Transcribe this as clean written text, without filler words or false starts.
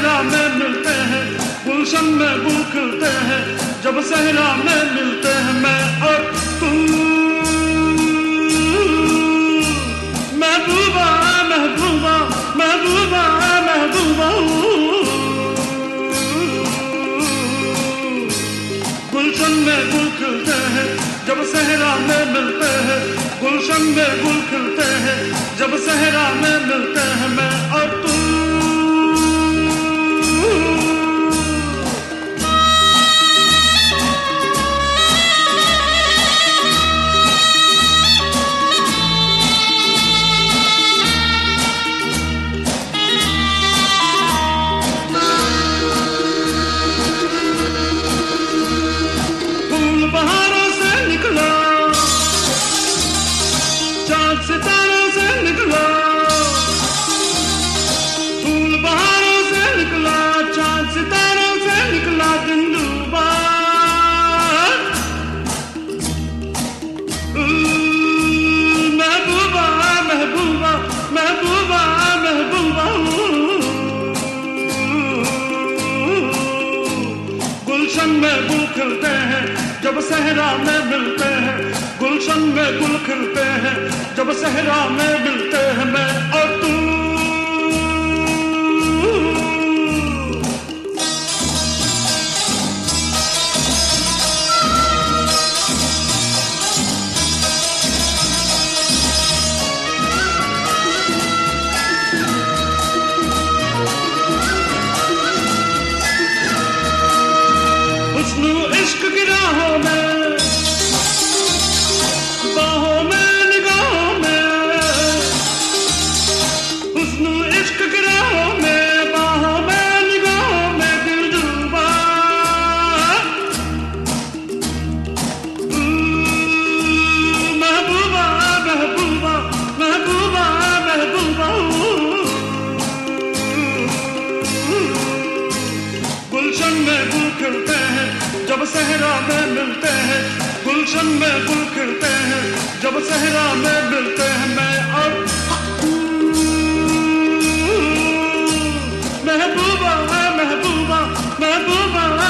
सहरा में मिलते हैं, गुलशन में गुल खिलते हैं, जब सहरा में मिलते हैं मैं और तू। महबूबा महबूबा महबूबा महबूबा, गुलशन में गुल खिलते हैं, जब सहरा में मिलते हैं, गुलशन में गुल खिलते हैं, जब सहरा में मिलते हैं मैं और तू। सितारों से निकला, फूल बहारों से निकला, चांद सितारों से निकला, दिन डूबा। महबूबा महबूबा महबूबा महबूबा, गुलशन में गुल खिलते हैं, जब सहरा में मिलते हैं, गुलशन में गुल खिलते हैं, जब सहरा में मिलते हैं मैं और तू। हुस्न इश्क की राहों में, बाहों में, निगाहों में, हुस्न इश्क की राहों में, बाहों में, निगाहों में दिल डूबा। महबूबा महबूबा महबूबा महबूबा, गुलशन में गुल खिलते हैं, जब सहरा में मिलते हैं, गुलशन में गुल खिलते हैं, जब सहरा में मिलते हैं मैं और महबूबा महबूबा महबूबा।